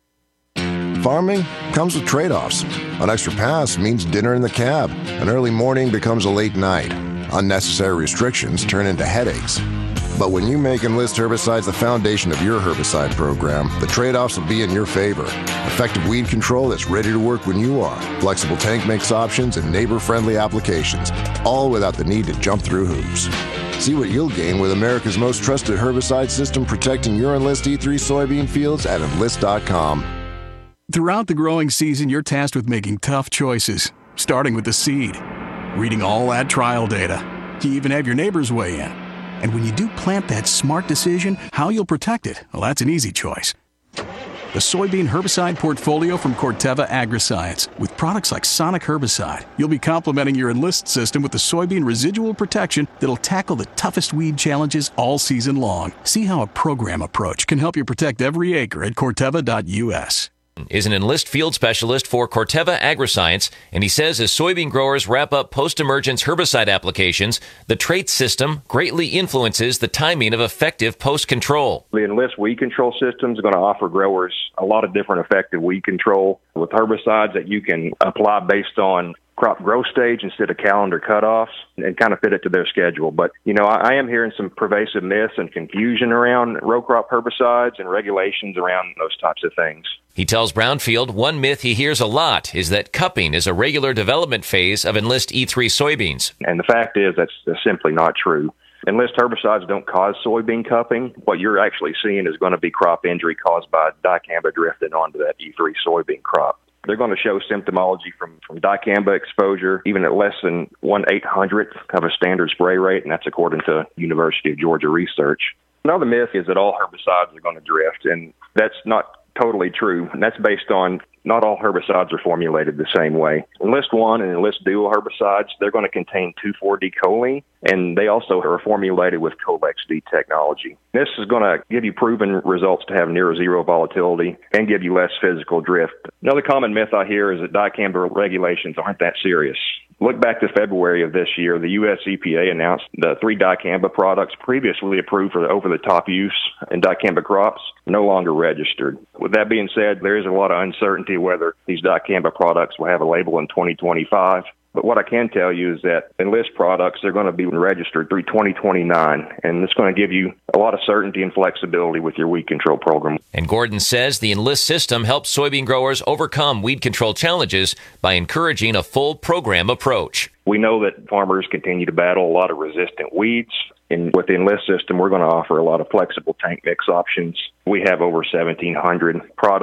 Farming comes with trade-offs. An extra pass means dinner in the cab. An early morning becomes a late night. Unnecessary restrictions turn into headaches. But when you make Enlist herbicides the foundation of your herbicide program, the trade-offs will be in your favor. Effective weed control that's ready to work when you are. Flexible tank mix options and neighbor-friendly applications, all without the need to jump through hoops. See what you'll gain with America's most trusted herbicide system protecting your Enlist E3 soybean fields at Enlist.com. Throughout the growing season, you're tasked with making tough choices, starting with the seed, reading all that trial data. You even have your neighbors weigh in. And when you do plant that smart decision, how you'll protect it, well, that's an easy choice. The soybean herbicide portfolio from Corteva Agriscience. With products like Sonic Herbicide, you'll be complementing your Enlist system with the soybean residual protection that'll tackle the toughest weed challenges all season long. See how a program approach can help you protect every acre at Corteva.us. Is an Enlist field specialist for Corteva Agriscience, and he says as soybean growers wrap up post-emergence herbicide applications, the trait system greatly influences the timing of effective post-control. The Enlist weed control system is going to offer growers a lot of different effective weed control with herbicides that you can apply based on crop growth stage instead of calendar cutoffs and kind of fit it to their schedule. But, you know, I am hearing some pervasive myths and confusion around row crop herbicides and regulations around those types of things. He tells Brownfield one myth he hears a lot is that cupping is a regular development phase of Enlist E3 soybeans. And the fact is that's simply not true. Enlist herbicides don't cause soybean cupping. What you're actually seeing is going to be crop injury caused by dicamba drifting onto that E3 soybean crop. They're going to show symptomology from dicamba exposure, even at less than 1/800th of a standard spray rate, and that's according to University of Georgia research. Another myth is that all herbicides are going to drift, and that's not totally true. And that's based on not all herbicides are formulated the same way. Enlist 1 and Enlist Duo herbicides, they're going to contain 2,4-D-choline, and they also are formulated with Colex-D technology. This is going to give you proven results to have near zero volatility and give you less physical drift. Another common myth I hear is that dicamba regulations aren't that serious. Look back to February of this year, the U.S. EPA announced the 3 dicamba products previously approved for over-the-top use in dicamba crops no longer registered. With that being said, there is a lot of uncertainty whether these dicamba products will have a label in 2025. But what I can tell you is that Enlist products, they're going to be registered through 2029, and it's going to give you a lot of certainty and flexibility with your weed control program. And Gordon says the Enlist system helps soybean growers overcome weed control challenges by encouraging a full program approach. We know that farmers continue to battle a lot of resistant weeds, and with the Enlist system, we're going to offer a lot of flexible tank mix options. We have over 1,700 products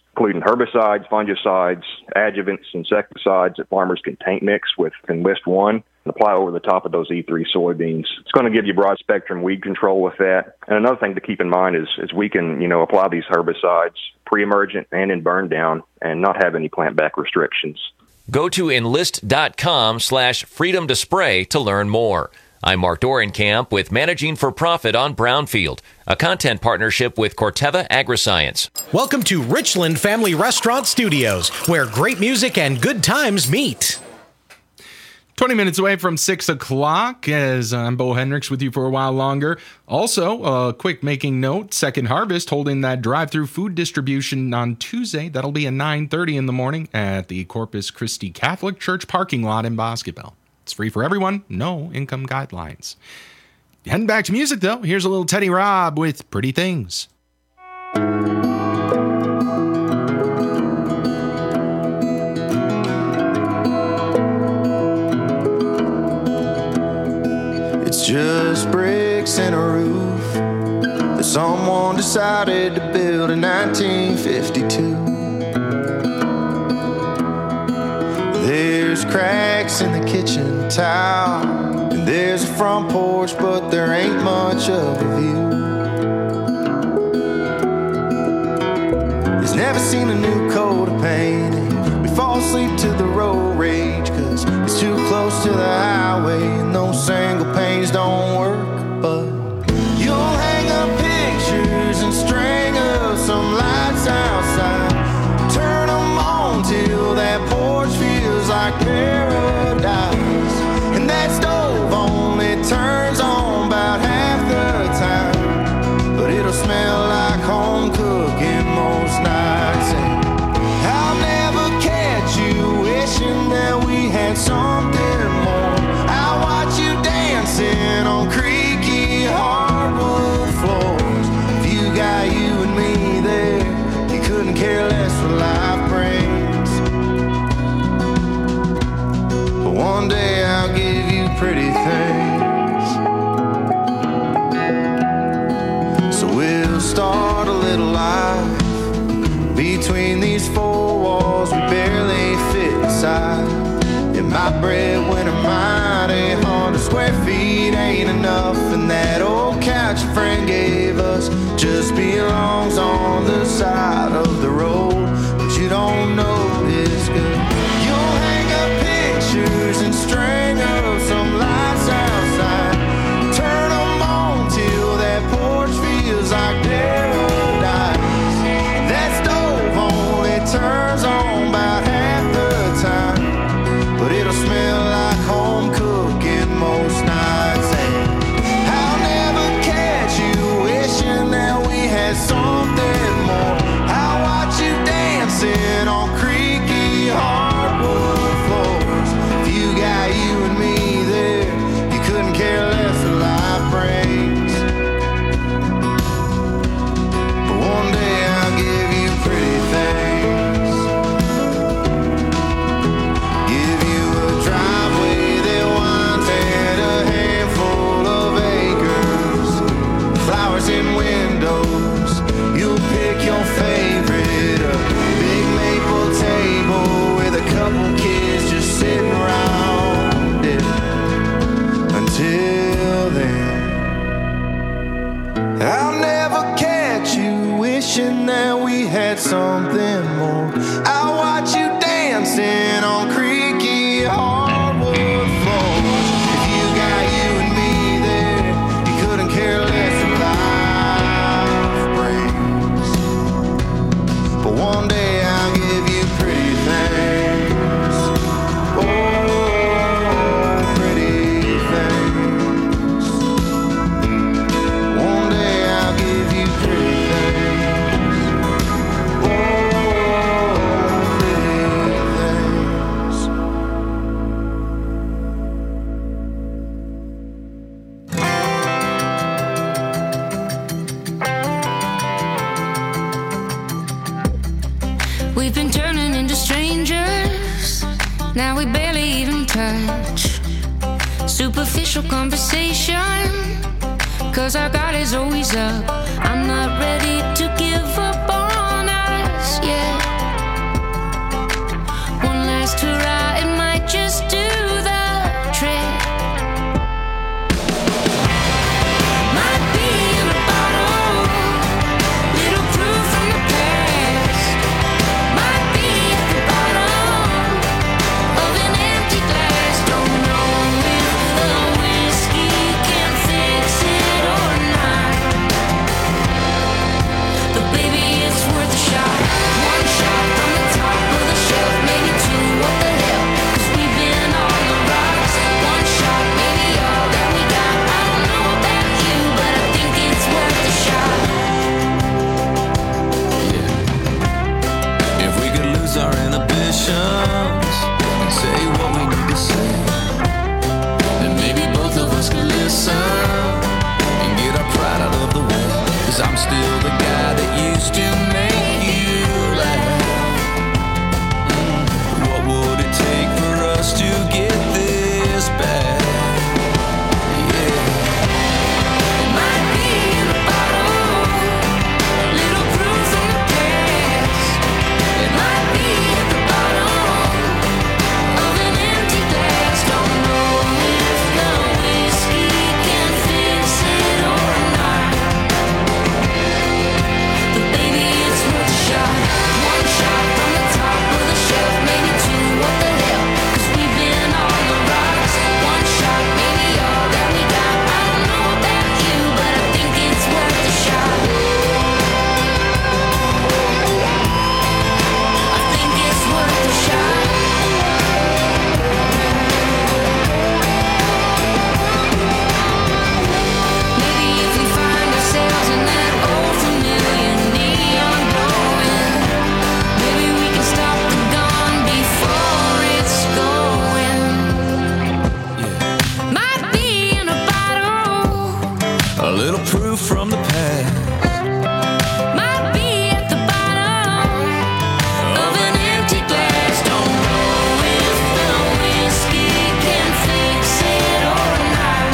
including herbicides, fungicides, adjuvants, insecticides that farmers can tank mix with Enlist One and apply over the top of those E3 soybeans. It's going to give you broad spectrum weed control with that. And another thing to keep in mind is we can, apply these herbicides pre-emergent and in burn down and not have any plant back restrictions. Go to enlist.com/freedom to spray to learn more. I'm Mark Dorenkamp with Managing for Profit on Brownfield, a content partnership with Corteva Agriscience. Welcome to Richland Family Restaurant Studios, where great music and good times meet. 20 minutes away from 6 o'clock, as I'm Bo Hendricks with you for a while longer. Also, a quick making note, Second Harvest holding that drive-through food distribution on Tuesday. That'll be at 9:30 in the morning at the Corpus Christi Catholic Church parking lot in Boscobel. It's free for everyone, no income guidelines. Heading back to music, though, here's a little Teddy Robb with Pretty Things. It's just bricks and a roof that someone decided to build in 1952. There's cracks in the kitchen tile, and there's a front porch, but there ain't much of a view. He's never seen a new coat of paint, and we fall asleep to the road rage, 'cause it's too close to the highway, and those single panes don't work. But you'll hang up pictures and string up some lights outside, turn them on till that porch feels like paradise, and that stove only turns on about half the time, but it'll smell like home cooking most nights. And I'll never catch you wishing that we had something more. I'll watch you dancing on creaky hardwood floors. If you got you and me there, you couldn't care less what life brings. But one day I'll give you pretty things. So we'll start a little life between these four walls we barely fit inside. And my breadwinner mind, 800 square feet ain't enough, and that old couch a friend gave us just belongs on the side of the road. But you don't notice, good. You'll hang up pictures and string up some lights outside, turn them on till that porch feels like paradise. That stove only turns on about half the time, but it'll smell like home cooking most nights. And I'll never catch you wishing that we had something more. I'll watch you dancing on creaky hardwood floors. If you got you and me there, you couldn't care less what life brings. But one day I'll give you pretty things. Give you a driveway that winds and a handful of acres, flowers in windows. You'll pick your favorite, a big maple table with a couple kids just sitting around it. Until then, I'll never catch you wishing that we had something more. I'll watch you dancing on creaky hardwood floors. If you got you and me there, you couldn't care less what life brings. But one day I'll give you pretty things. Oh, pretty things. One day I'll give you pretty things. Oh, pretty things. We've been turning into strangers. Now we barely even touch. Superficial conversation, 'cause our guard is always up. I'm not ready to give up on us. yeah. One last hurrah, it might just do the trick. Might be in a bottle, little proof from the past. Might be at the bottom of an empty glass. Don't know if the whiskey can fix it or not, but baby, it's worth a shot. One shot from the top of the shelf, maybe two, what the hell, 'cause we've been on the rocks. One shot, maybe all that we got. I don't know about you, but I think it's worth a shot. If we could lose our inhibitions and say what we need to say, then maybe both of us could listen and get our pride out of the way. 'Cause I'm still the guy that used to make you laugh. What would it take for us to get this back? Yeah. It might be in a bottle, little proof from the past. It might be at the bottom of an empty glass. Don't know if the whiskey can fix it or not, but baby, it's worth a shot. One shot from the top of the shelf, maybe two, what the hell, 'cause we've been on the rocks. One shot, maybe all that we got. I don't know about you, but I think it's worth a shot. I think it's worth a shot. Maybe if we find ourselves in that old familiar neon glowing, maybe we can stop the gun before it's going. Might be in a bottle, A little proof from the past. might be at the bottom of an empty glass. Don't know if the whiskey can fix it or not,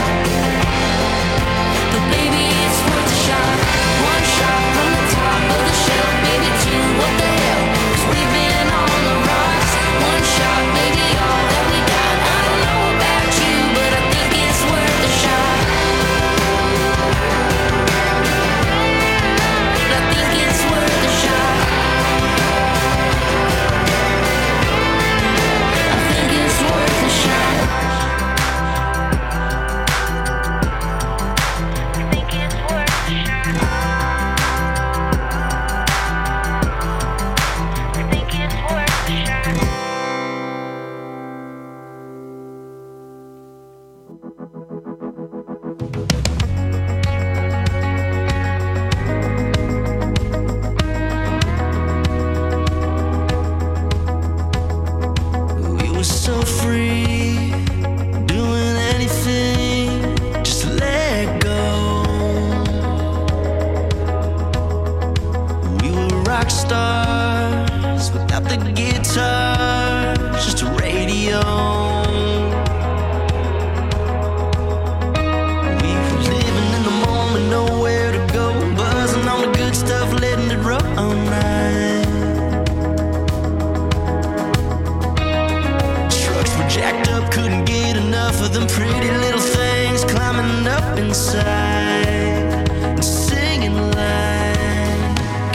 but baby, it's worth a shot. One shot from the top of the shelf, maybe two, what the hell, 'cause we've been on the rocks. One shot, maybe all that we got. I don't know about you, but I think it's worth a shot. I think it's worth a shot. I think it's worth a shot. I think it's worth a shot. I think it's worth a shot. We were so free, doing anything just to let go. We were rock stars without the guitars, just a radio. We were living in the moment, nowhere to go, buzzing on the good stuff, letting it roll all night. Trucks were jacked up, couldn't get enough of them pretty little things climbing up inside and singing like,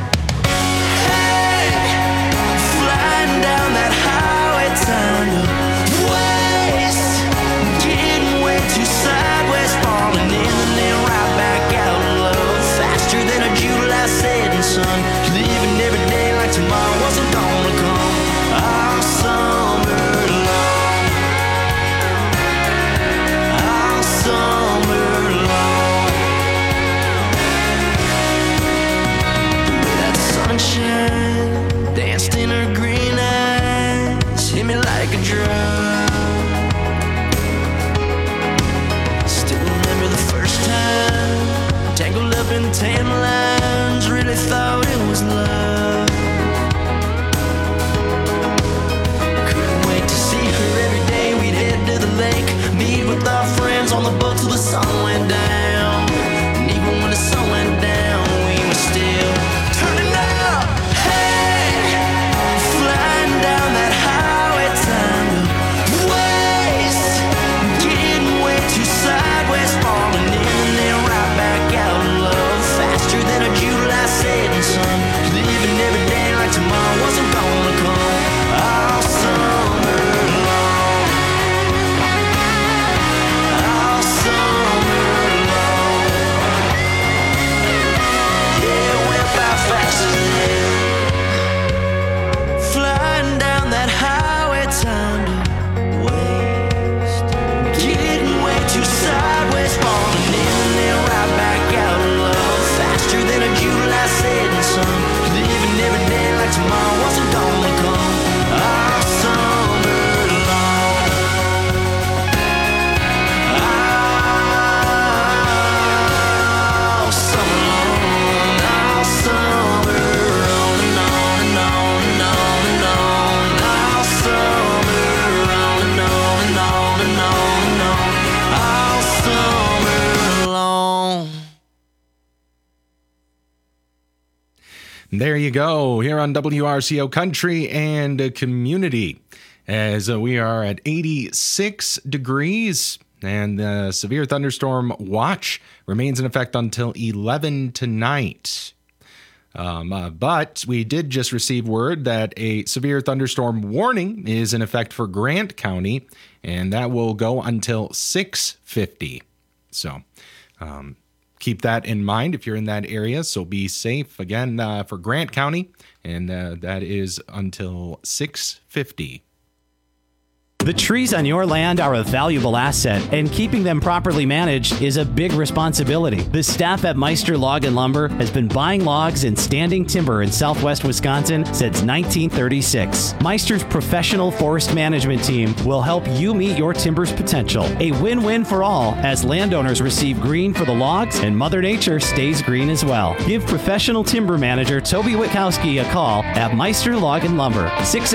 hey, flying down that highway, time to waste, getting way too sideways, falling in and then right back out low, faster than a July setting sun, living every day like tomorrow wasn't gonna come. All summer long, all summer long. The way that sunshine danced in her green eyes hit me like a drum. Still remember the first time, tangled up in tan lines, really thought it was love. Couldn't wait to see her every day. We'd head to the lake, meet with our friends on the boat till the sun went down. And even when the sun went down, we were still turning up. There you go, here on WRCO Country and Community, as we are at 86 degrees, and the severe thunderstorm watch remains in effect until 11 tonight. But we did just receive word that a severe thunderstorm warning is in effect for Grant County, and that will go until 6:50. So, keep that in mind if you're in that area. So be safe again for Grant County, and that is until 6:50. The trees on your land are a valuable asset, and keeping them properly managed is a big responsibility. The staff at Meister Log and Lumber has been buying logs and standing timber in southwest Wisconsin since 1936. Meister's professional forest management team will help you meet your timber's potential. A win-win for all, as landowners receive green for the logs and Mother Nature stays green as well. Give professional timber manager Toby Witkowski a call at Meister Log and Lumber,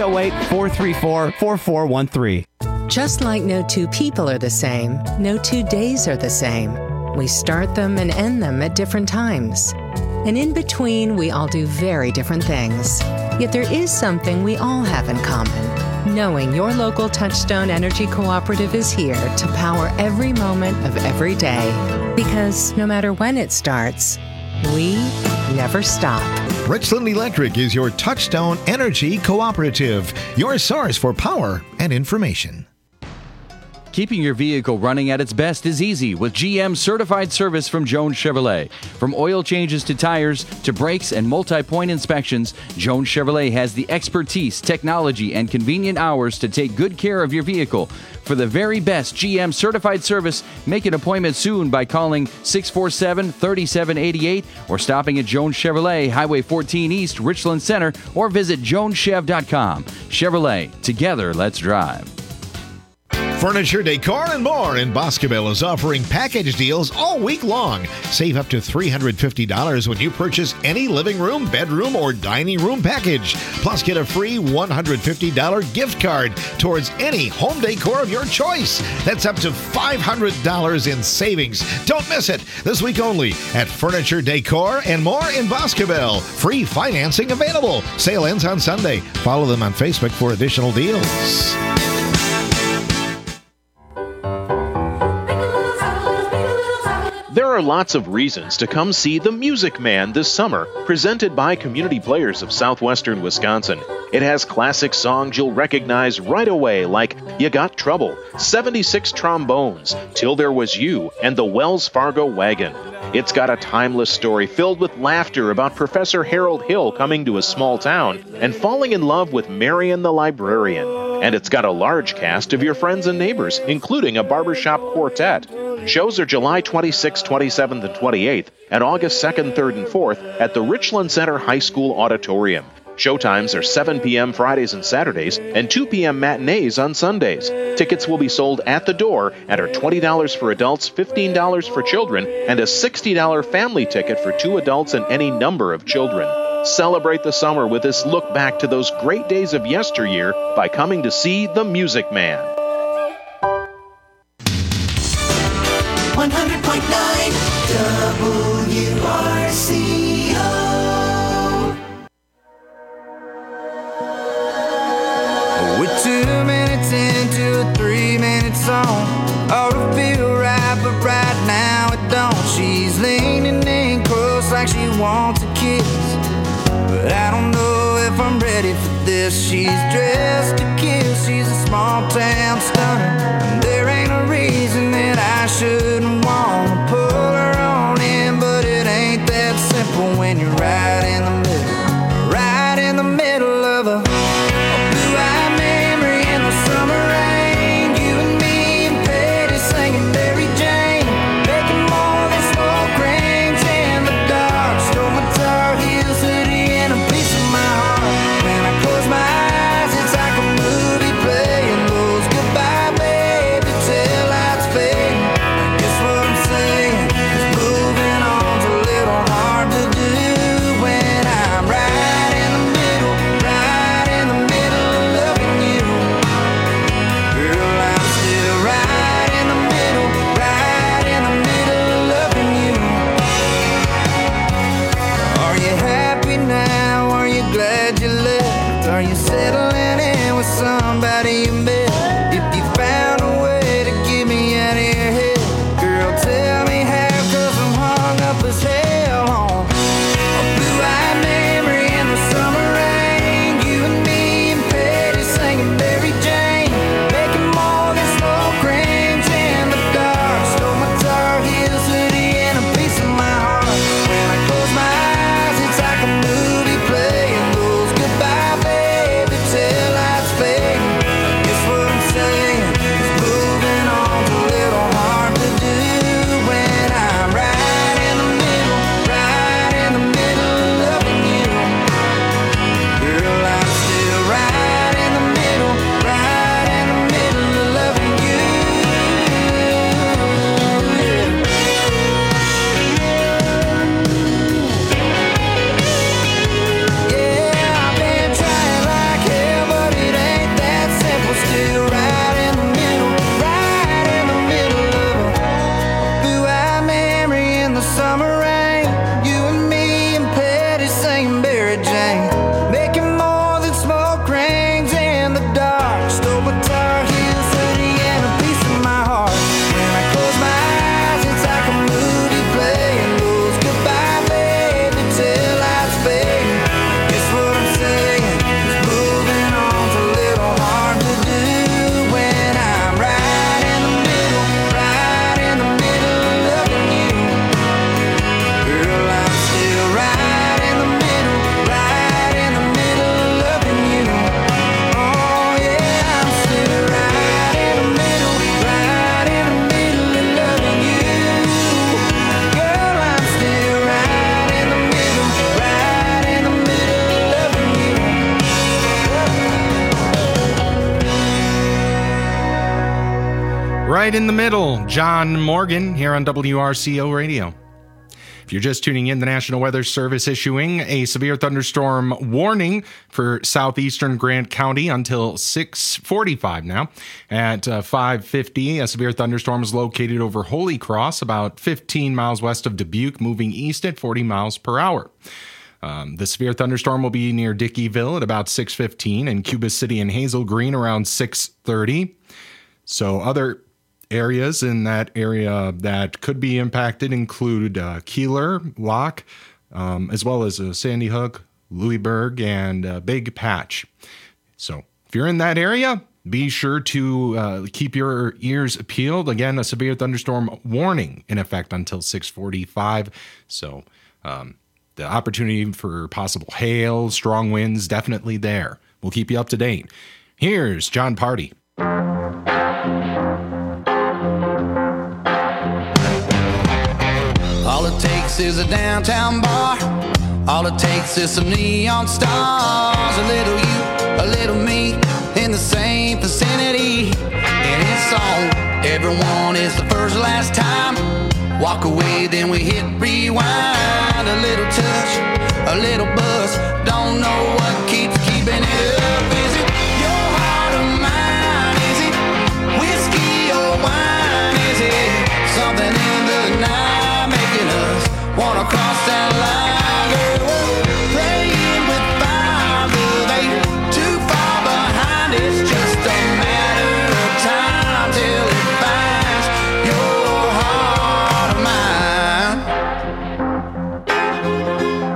608-434-4413. Just like no two people are the same, no 2 days are the same. We start them and end them at different times. And in between, we all do very different things. Yet there is something we all have in common. Knowing your local Touchstone Energy Cooperative is here to power every moment of every day. Because no matter when it starts, we never stop. Richland Electric is your Touchstone Energy Cooperative, your source for power and information. Keeping your vehicle running at its best is easy with GM certified service from Jones Chevrolet. From oil changes to tires to brakes and multi-point inspections, Jones Chevrolet has the expertise, technology, and convenient hours to take good care of your vehicle. For the very best GM certified service, make an appointment soon by calling 647-3788 or stopping at Jones Chevrolet, Highway 14 East, Richland Center, or visit joneschev.com. Chevrolet, together let's drive. Furniture, decor, and more in Boscobel is offering package deals all week long. Save up to $350 when you purchase any living room, bedroom, or dining room package. Plus, get a free $150 gift card towards any home decor of your choice. That's up to $500 in savings. Don't miss it. This week only at Furniture, Decor, and more in Boscobel. Free financing available. Sale ends on Sunday. Follow them on Facebook for additional deals. There are lots of reasons to come see The Music Man this summer, presented by Community Players of Southwestern Wisconsin. It has classic songs you'll recognize right away, like You Got Trouble, 76 Trombones, Till There Was You, and the Wells Fargo Wagon. It's got a timeless story filled with laughter about Professor Harold Hill coming to a small town and falling in love with Marion the librarian. And it's got a large cast of your friends and neighbors, including a barbershop quartet. Shows are July 26th, 27th, and 28th, and August 2nd, 3rd, and 4th at the Richland Center High School Auditorium. Showtimes are 7 p.m. Fridays and Saturdays and 2 p.m. matinees on Sundays. Tickets will be sold at the door and are $20 for adults, $15 for children, and a $60 family ticket for 2 adults and any number of children. Celebrate the summer with this look back to those great days of yesteryear by coming to see The Music Man. 100.9 WRCO. We're 2 minutes into a 3-minute song. Ought to feel right, but right now it don't. She's leaning in close like she wants a kiss, but I don't know if I'm ready for this. She's dressed to kill, she's a small town stunner, and there ain't a reason that I shouldn't wanna pull her on in, but it ain't that simple when you're right in the middle of a blue-eyed memory in the summer rain. You and me and Betty singing Mary Jane, making more than smoke rings in the dark. Stole my Tar Heels hoodie and a piece of my heart. When I close my eyes, it's like a movie playing those goodbye babe. Right in the middle, John Morgan here on WRCO Radio. If you're just tuning in, the National Weather Service issuing a severe thunderstorm warning for southeastern Grant County until 6:45 now. At 5:50, a severe thunderstorm is located over Holy Cross, about 15 miles west of Dubuque, moving east at 40 miles per hour. The severe thunderstorm will be near Dickeyville at about 6:15 and Cuba City and Hazel Green around 6:30. So other areas in that area that could be impacted include Keeler, Locke, as well as Sandy Hook, Louisburg, and Big Patch. So if you're in that area, be sure to keep your ears peeled. Again, a severe thunderstorm warning in effect until 6:45. So the opportunity for possible hail, strong winds, definitely there. We'll keep you up to date. Here's John Party. All it takes is a downtown bar. All it takes is some neon stars. A little you, a little me, in the same vicinity. And it's on. Everyone is the first last time. Walk away, then we hit rewind. A little touch, a little buzz. Don't know what keeps keeping it up.